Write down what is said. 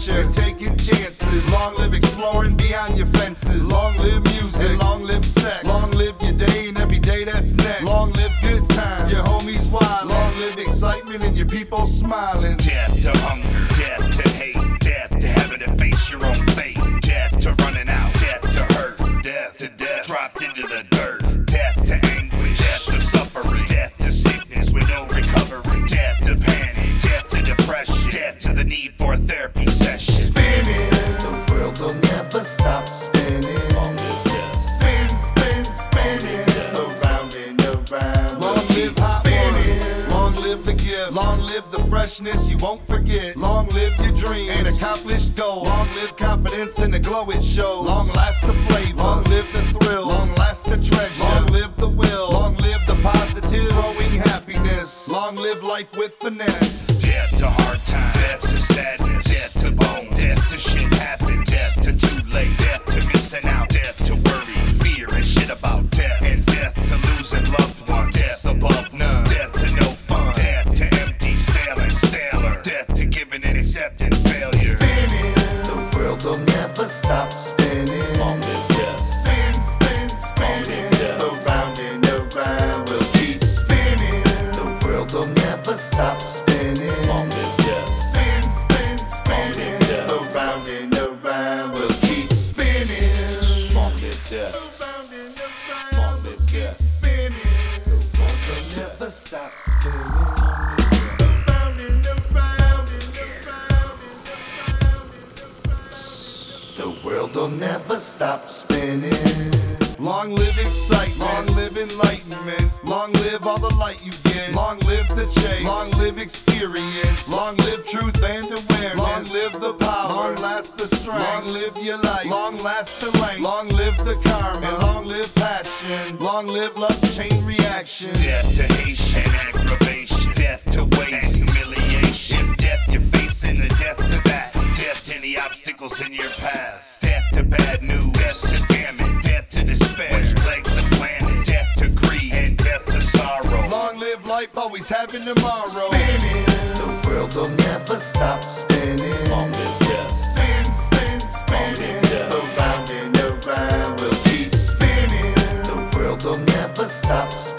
adventure and taking chances. Long live exploring beyond your fences. Long live music and long live sex. Long live your day and every day that's next. Long live good times, your homies wild. Long live excitement and your people smiling. Death to hunger, death to hate, death to having to face your own fate, death to running out, death to hurt, death to death dropped into the dirt, death to anguish, death to suffering, death to sickness with no recovery, death to panic, death to depression, death to the need for a therapy session. Spinning, the world will never stop spinning. Long live death. Spin, spin, spinning, around and around. Long live hot ones, long live the gift, long live the freshness you won't forget. Long live your dreams and accomplished goals. Long live confidence and the glow it shows. Long last the flavor, long live the thrill, long last the treasure. Long live the will, long live the positive, growing happiness. Long live life with finesse. Death to hard times, death to sadness, death to bone, death to shit happen, death to too late, death to missing out, death to worry, fear and shit about death, and death to losing loved ones, death above none, death to no fun, death to empty, stale and staler, death to giving and accepting failure. Spinning, the world will never stop spinning. Long live death. Spin, spin, spinning, around and around. We'll keep spinning, the world will never stop spinning. Long live death. Spin, spin, spinning, around and around. We'll keep spinning. Long live death. Around and around. Long live death. Spinning, the world will never stop spinning. Around and around and around and around and around. The world will never stop spinning. Long live excitement, long live enlightenment, long live all the light you get, long live the chase, long live experience, long live truth and awareness, long live the power, long last the strength, long live your life, long last the length, long live the karma, and long live passion, long live love's chain reaction. Death to Haitian aggravation, death to waste and humiliation, if death you're facing, the death to that, death to any obstacles in your path, death to bad news, death to damage, death to despair, which plagues the planet, death to greed and death to sorrow. Long live life, always having tomorrow. Spinning, the world will never stop spinning. Long live death. Spin, spin, spinning, around and around. We'll keep spinning, the world will never stop spinning.